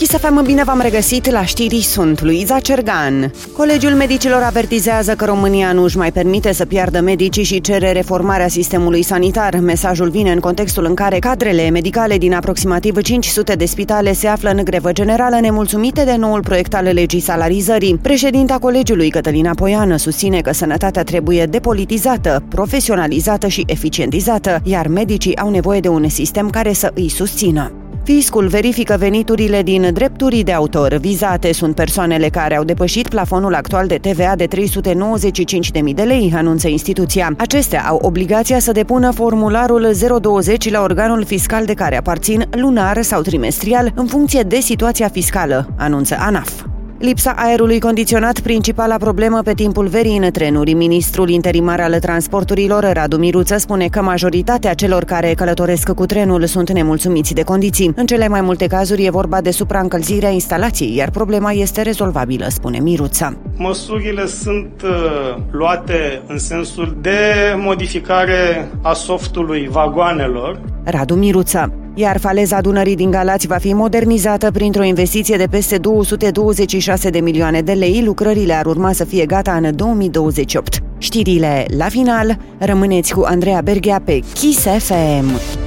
Kiss FM, bine v-am regăsit la știri, sunt Luiza Cergan. Colegiul Medicilor avertizează că România nu își mai permite să piardă medicii și cere reformarea sistemului sanitar. Mesajul vine în contextul în care cadrele medicale din aproximativ 500 de spitale se află în grevă generală, nemulțumite de noul proiect al legii salarizării. Președinta colegiului, Cătălina Poiană, susține că sănătatea trebuie depolitizată, profesionalizată și eficientizată, iar medicii au nevoie de un sistem care să îi susțină. Fiscul verifică veniturile din drepturi de autor. Vizate sunt persoanele care au depășit plafonul actual de TVA de 395.000 de lei, anunță instituția. Acestea au obligația să depună formularul 020 la organul fiscal de care aparțin, lunar sau trimestrial, în funcție de situația fiscală, anunță ANAF. Lipsa aerului condiționat, principala problemă pe timpul verii în trenuri. Ministrul interimar al transporturilor, Radu Miruță, spune că majoritatea celor care călătoresc cu trenul sunt nemulțumiți de condiții. În cele mai multe cazuri e vorba de supraîncălzirea instalației, iar problema este rezolvabilă, spune Miruță. Măsurile sunt luate în sensul de modificare a softului vagoanelor. Radu Miruță. Iar faleza Dunării din Galați va fi modernizată printr-o investiție de peste 226 de milioane de lei. Lucrările ar urma să fie gata în 2028. Știrile la final, rămâneți cu Andreea Berghea pe Kiss FM.